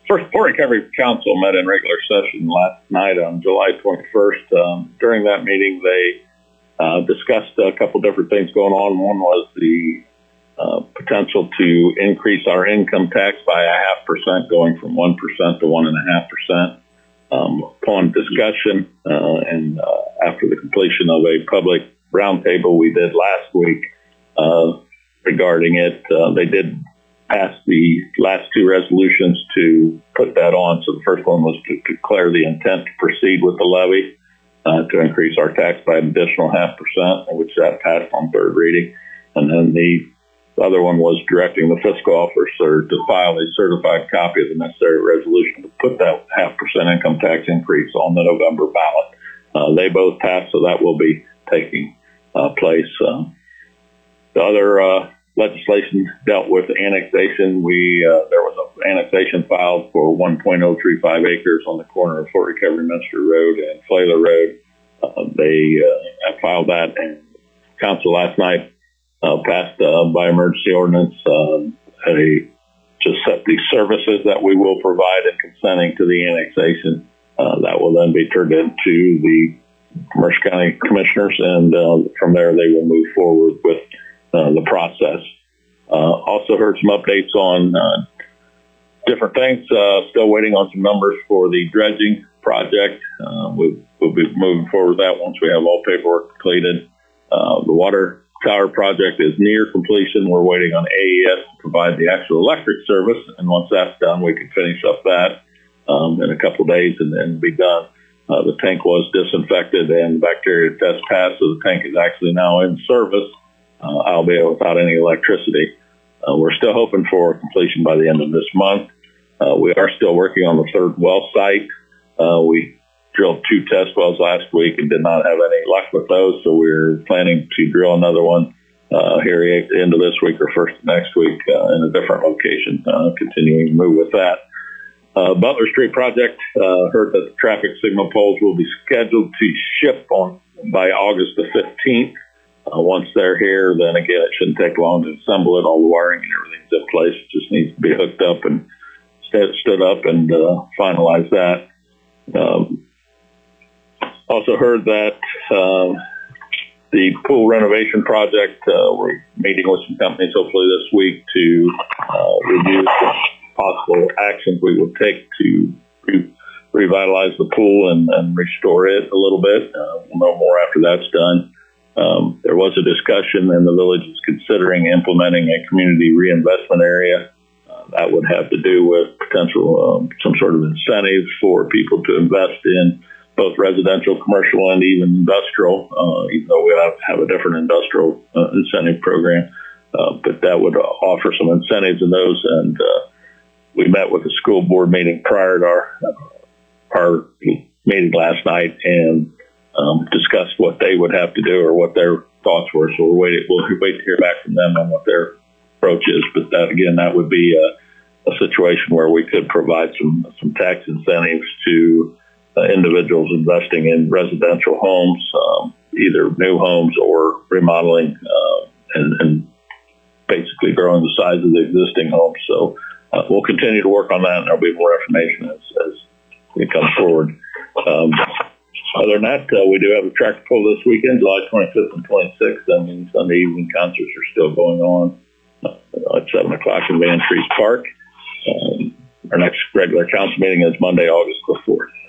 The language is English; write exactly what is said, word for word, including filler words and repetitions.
First Port Recovery Council met in regular session last night on July twenty-first. Um, during that meeting, they uh, discussed a couple different things going on. One was the uh, potential to increase our income tax by a half percent, going from one percent to one and a half percent. Um, upon discussion uh, and uh, after the completion of a public roundtable we did last week uh, regarding it, uh, they did pass the last two resolutions to put that on. So the first one was to declare the intent to proceed with the levy uh, to increase our tax by an additional half percent, which that passed on third reading. And then the other one was directing the fiscal officer to file a certified copy of the necessary resolution to put that half percent income tax increase on the November ballot. Uh, they both passed, so that will be taking uh, place. Uh, the other uh, legislation dealt with annexation. We uh, there was an annexation filed for one point oh three five acres on the corner of Fort Recovery Minster Road and Flayler Road. Uh, they uh, filed that, and council last night uh, passed uh, by emergency ordinance um, a to set the services that we will provide in consenting to the annexation. Uh, that will then be turned into the Mercer County Commissioners, and uh, from there they will move forward with Uh, the process. Uh, also heard some updates on uh, different things. Uh, still waiting on some numbers for the dredging project. Uh, we, we'll be moving forward with that once we have all paperwork completed. Uh, the water tower project is near completion. We're waiting on A E S to provide the actual electric service, and once that's done, we can finish up that um, in a couple of days and then be done. Uh, the tank was disinfected and bacteria test passed, so the tank is actually now in service. Uh, albeit without any electricity. Uh, we're still hoping for completion by the end of this month. Uh, we are still working on the third well site. Uh, we drilled two test wells last week and did not have any luck with those, so we're planning to drill another one uh, here at the end of this week or first of next week uh, in a different location, uh, continuing to move with that. Uh, Butler Street project, uh, heard that the traffic signal poles will be scheduled to ship on by August the fifteenth. Uh, once they're here, then again, it shouldn't take long to assemble it. All the wiring and everything's in place. It just needs to be hooked up and st- stood up and uh, finalize that. Um, also heard that uh, the pool renovation project, uh, we're meeting with some companies hopefully this week to uh, review the possible actions we will take to re- revitalize the pool and, and restore it a little bit. Uh, we'll know more after that's done. Um, there was a discussion, and the village is considering implementing a community reinvestment area. Uh, that would have to do with potential um, some sort of incentives for people to invest in both residential, commercial, and even industrial, uh, even though we have, have a different industrial uh, incentive program. Uh, but that would offer some incentives in those. And uh, we met with the school board meeting prior to our, our meeting last night, and Um, discussed what they would have to do or what their thoughts were. So we'll wait, we'll wait to hear back from them on what their approach is. But that, again, that would be a, a situation where we could provide some, some tax incentives to uh, individuals investing in residential homes, um, either new homes or remodeling uh, and, and basically growing the size of the existing homes. So uh, we'll continue to work on that, and there'll be more information as, as it comes forward. Um, Other than that, uh, we do have a tractor pull this weekend, July twenty-fifth and twenty-sixth. I mean, Sunday evening concerts are still going on uh, at seven o'clock in Van Trees Park. Um, our next regular council meeting is Monday, August the fourth.